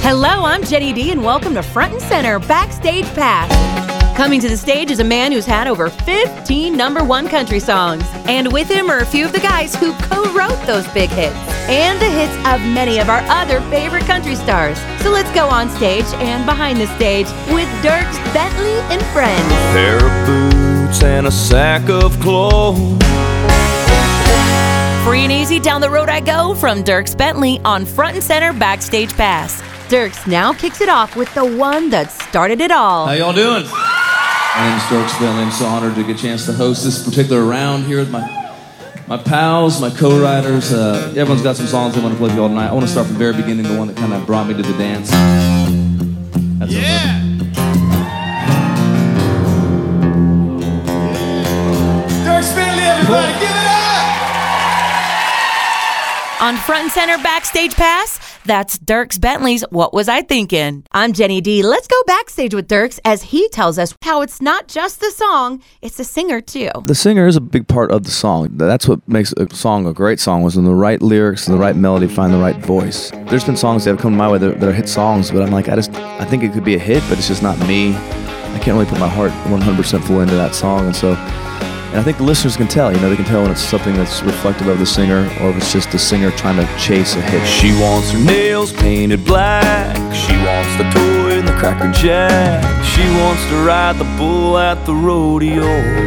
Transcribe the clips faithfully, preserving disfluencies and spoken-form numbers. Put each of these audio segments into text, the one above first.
Hello, I'm Jenny D, and welcome to Front and Center Backstage Pass. Coming to the stage is a man who's had over fifteen number one country songs. And with him are a few of the guys who co-wrote those big hits and the hits of many of our other favorite country stars. So let's go on stage and behind the stage with Dierks Bentley and friends. A pair of boots and a sack of clothes. Free and easy down the road I go from Dierks Bentley on Front and Center Backstage Pass. Dierks now kicks it off with the one that started it all. How y'all doing? My name is Dierks Bentley. I'm so honored to get a chance to host this particular round here with my my pals, my co-writers. Uh, everyone's got some songs they want to play for y'all tonight. I want to start from the very beginning, the one that kind of brought me to the dance. That's yeah! Dierks Bentley, everybody, give it up! On Front and Center Backstage Pass, that's Dierks Bentley's What Was I Thinking? I'm Jenny D. Let's go backstage with Dierks as he tells us how it's not just the song, it's the singer too. The singer is a big part of the song. That's what makes a song a great song, was in the right lyrics, the right melody, find the right voice. There's been songs that have come my way that are hit songs, but I'm like, I just, I think it could be a hit, but it's just not me. I can't really put my heart one hundred percent full into that song, and so... And I think the listeners can tell, you know, they can tell when it's something that's reflective of the singer or if it's just the singer trying to chase a hit. She wants her nails painted black. She wants the toy and the Cracker Jack. She wants to ride the bull at the rodeo.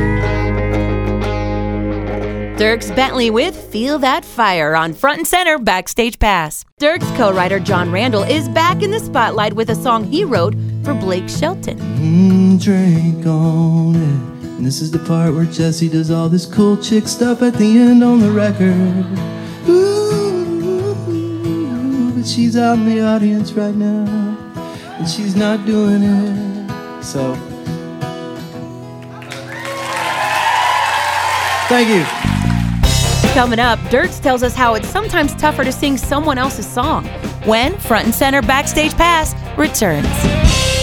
Dierks Bentley with Feel That Fire on Front and Center Backstage Pass. Dierks' co-writer John Randall is back in the spotlight with a song he wrote for Blake Shelton. Mm, drink on it. And this is the part where Jesse does all this cool chick stuff at the end on the record. Ooh, but she's out in the audience right now, and she's not doing it. So, thank you. Coming up, Dierks tells us how it's sometimes tougher to sing someone else's song when Front and Center Backstage Pass returns.